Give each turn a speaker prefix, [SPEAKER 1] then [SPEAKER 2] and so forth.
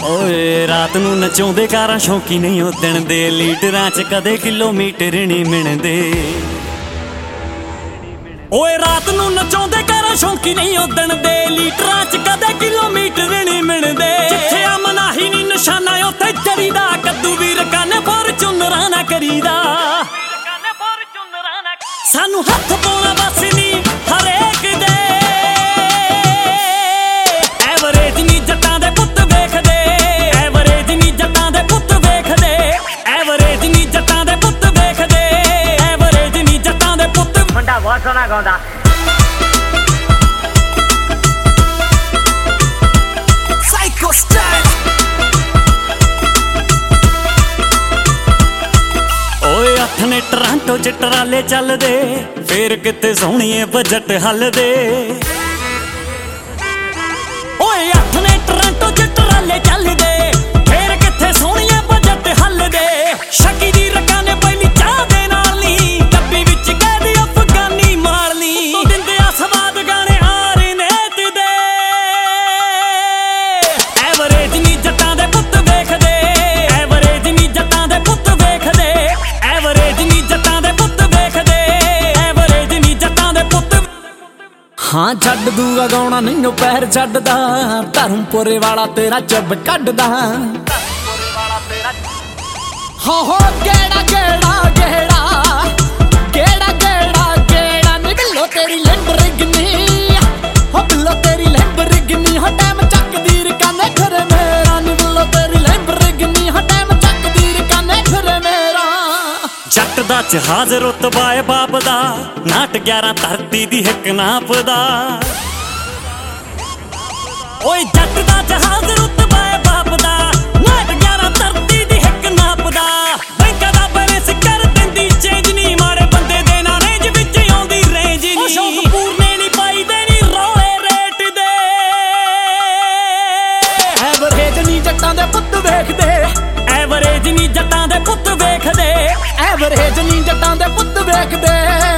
[SPEAKER 1] ਓਏ ਰਾਤ ਨੂੰ ਨਚਾਉਂਦੇ ਕਾਰਾਂ ਸ਼ੌਂਕੀ ਨਹੀਂ ਉਦਣ ਦੇ ਲੀਟਰਾਂ 'ਚ ਕਦੇ ਕਿਲੋਮੀਟਰ ਨਹੀਂ ਮਿਣਦੇ। ਓਏ ਰਾਤ ਨੂੰ ਨਚਾਉਂਦੇ ਕਾਰਾਂ ਸ਼ੌਂਕੀ ਨਹੀਂ ਉਦਣ ਦੇ ਲੀਟਰਾਂ 'ਚ ਕਦੇ ਕਿਲੋਮੀਟਰ ਨਹੀਂ ਮਿਣਦੇ। ਜਿੱਥੇ ਆ ਮਨਾਹੀ ਨਹੀਂ ਨਿਸ਼ਾਨਾ ਉੱਥੇ ਚਰੀਦਾ ਕੱਦੂ ਵੀਰ ਕੰਨ ਫੋਰਚੂਨਰਾਂ ਨਾ ਕਰੀਦਾ। ਸਾਨੂੰ ਹੱਥ ਪਾਉਣਾ ਬਸ ਨਹੀਂ ਹਰੇਕ ਦੇ ਐਵਰੇਜ ਨਹੀਂ ਜੱਟਾਂ ਦੇ ਪੁੱਤ ਵੇਖਦੇ। ਐਵਰੇਜ ਨਹੀਂ ਜੱਟਾਂ ਦੇ ਪੁੱਤ ਵੇਖਦੇ। ਐਵਰੇਜ ਨਹੀਂ ਜੱਟਾਂ ਦੇ ਪੁੱਤ ਵੇਖਦੇ। ਐਵਰੇਜ ਨਹੀਂ ਜੱਟਾਂ ਦੇ ਪੁੱਤ।
[SPEAKER 2] ਮੁੰਡਾ ਬਹੁਤ ਸੋਹਣਾ ਗਾਉਂਦਾ।
[SPEAKER 1] Psycho style. ਓਏ ਅੱਠ ਨੇ ਟਰਾਂਟੋ 'ਚ ਟਰਾਲੇ ਚੱਲਦੇ ਫੇਰ ਕਿਤੇ ਸੋਹਣੀਏ ਬਜਟ ਹੱਲਦੇ। ਓਏ ਅੱਠ ਨੇ ਟਰਾਂਟੋ 'ਚ ਟਰਾਲੇ ਚੱਲਦੇ ਫੇਰ ਕਿੱਥੇ ਸੋਹਣੀਏ ਬਜਟ ਹੱਲਦੇ। ਸ਼ਕੀ ਦੀ ਰਕਾਂ ਨੇ ਪਹਿਲੀ ਚਾਹ ਦੇ ਨਾਲ ਨੀ ਡੱਬੀ ਵਿੱਚ ਕਹਿਦੀ ਅਫਗਾਨੀ ਮਾਰ ਲਈ। ਦਿੰਦੇ ਆ ਸਵਾਦ ਗਾਣੇ ਆਰਨੇਤ ਦੇ। ਐਵਰੇਜ ਨਹੀਂ ਜੱਟਾਂ ਦੇ ਪੁੱਤ ਵੇਖਦੇ। ਐਵਰੇਜ ਨਹੀਂ ਜੱਟਾਂ ਦੇ ਪੁੱਤ ਵੇਖਦੇ। ਐਵਰੇਜ ਨਹੀਂ ਜੱਟਾਂ ਦੇ ਪੁੱਤ ਵੇਖਦੇ। ਐਵਰੇਜ ਨਹੀਂ ਜੱਟਾਂ ਦੇ ਪੁੱਤ। ਹਾਂ ਛੱਡ ਦੂਗਾ ਗਾਉਣਾ ਨਹੀਂ ਪੈਰ ਛੱਡਦਾ। ਧਰਮਪੁਰੇ ਵਾਲਾ ਤੇਰਾ ਚੱਬ ਕੱਢਦਾ। ਹੋ ਗੇੜਾ ਗੇੜਾ ਗੇੜਾ ਗੇੜਾ ਗੇੜਾ ਗੇੜਾ ਨੀ ਬਿੱਲੋ ਤੇਰੀ ਲੈਂਬਰਗਿਨੀ। ਹੋ ਬਿੱਲੋ ਤੇਰੀ ਲੈਂਬਰਗਿਨੀ। ਹੋ ਟਾਈਮ ਚੱਕਦੀ ਰਕਾਨੇ ਖਰੇ ਮੇਰਾ ਨੀ ਬਿੱਲੋ ਤੇਰੀ ਲੈਂਬਰਗਿਨੀ। ਹੋ ਟਾਈਮ ਚੱਕਦੀ ਰਕਾਨੇ ਖਰੇ ਮੇਰਾ। ਜੱਟ ਦਾ ਜਹਾਜ਼ ਰੁਤਬਾ ਏ ਬਾਪ ਦਾ ਨਾਟ 11 ਧਰਤੀ ਦੀ ਹਿੱਕ ਨਾਪਦਾ। ਓਏ ਜੱਟ ਦਾ ਜਹਾਜ਼ ਰੁਤਬਾ ਏ ਬਾਪ ਦਾ ਨਾਟ 11 ਧਰਤੀ ਦੀ ਹਿੱਕ ਨਾਪਦਾ। ਬੈਂਕਾਂ ਦਾ ਬੈਲੈਂਸ ਕਰ ਦਿੰਦੀ ਚੇਂਜ ਨੀ ਮਾੜੇ ਬੰਦੇ ਦੇ ਨਾਲ ਰੇਂਜ ਵਿੱਚ ਆਉਂਦੀ ਰੇਂਜ ਨੀ। ਸ਼ੌਕ ਪੂਰਨੇ ਨੀ ਪਾਈਦੇ ਨੀ ਰੋਲੇ ਰੇਟ ਦੇ। ਐਵਰੇਜ ਨੀ ਜੱਟਾਂ ਦੇ ਪੁੱਤ ਵੇਖਦੇ। ਐਵਰੇਜ ਨੀ ਜੱਟਾਂ ਦੇ ਪੁੱਤ ਵੇਖਦੇ। ਐਵਰੇਜ ਨੀ ਜੱਟਾਂ ਦੇ ਪੁੱਤ ਵੇਖਦੇ।